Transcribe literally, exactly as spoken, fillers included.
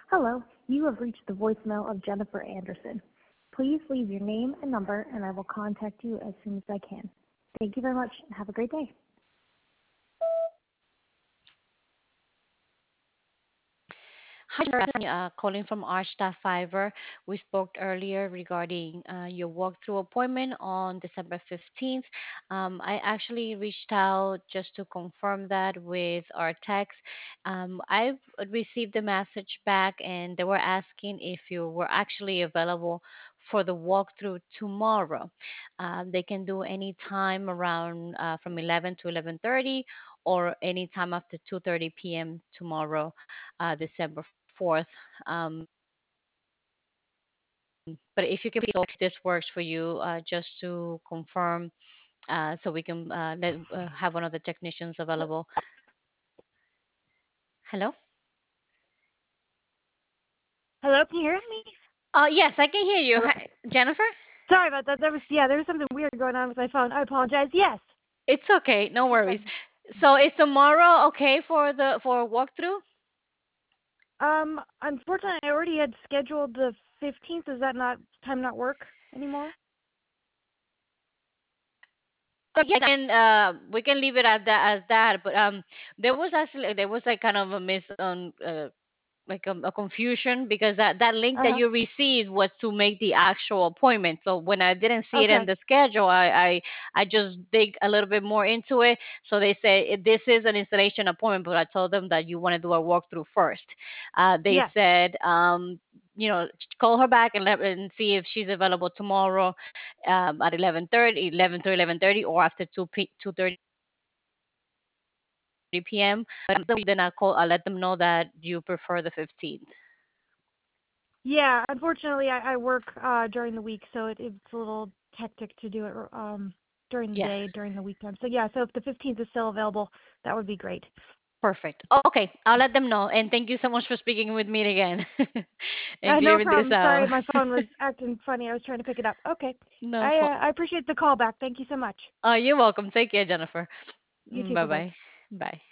Hello, you have reached the voicemail of Jennifer Anderson. Please leave your name and number, and I will contact you as soon as I can. Thank you very much, and have a great day. Hi, Stephanie, uh, calling from Arch Fiverr. We spoke earlier regarding uh, your walkthrough appointment on December fifteenth. Um, I actually reached out just to confirm that with our text. Um, I've received the message back, and they were asking if you were actually available for the walkthrough tomorrow. Um, they can do any time around uh, from eleven to eleven thirty or any time after two thirty p m tomorrow, uh, December fourth. Um, but if you can please, if this works for you, uh, just to confirm, uh, so we can uh, let uh, have one of the technicians available. Hello. Hello, can you hear me? Uh, yes, I can hear you. Hello. Hi, Jennifer. Sorry about that. There was yeah, there was something weird going on with my phone. I apologize. Yes. It's okay, no worries. Okay. So is tomorrow okay for the for walkthrough? Um, unfortunately, I already had scheduled the fifteenth. Does that not time not work anymore? Uh, yes, and uh, we can leave it at that as that. But um, there was actually there was like kind of a miss on uh, like a, a confusion because that that link Uh that huh. you received was to make the actual appointment. So when I didn't see it in Okay. the schedule, I I, I just dig a little bit more into it. So they say "Eh, this is an installation appointment, but I told them that you want to do a walkthrough first. Uh, they Yes. said um you know call her back and let and see if she's available tomorrow um, at eleven thirty, eleven to eleven thirty, or after two p two thirty p m. But then I call I let them know that you prefer the fifteenth. Yeah. Unfortunately, I, I work uh during the week, so it, it's a little hectic to do it um during the Yes. day during the weekend. So yeah. So if the fifteenth is still available, that would be great. Perfect. Okay, I'll let them know. And thank you so much for speaking with me again and Uh, no clearing this problem. out. Sorry, my phone was acting funny. I was trying to pick it up. Okay. No I fault. uh, I appreciate the call back. Thank you so much. Oh, you're welcome. Take care, Jennifer. You too. Bye Bye bye. bye. Bye.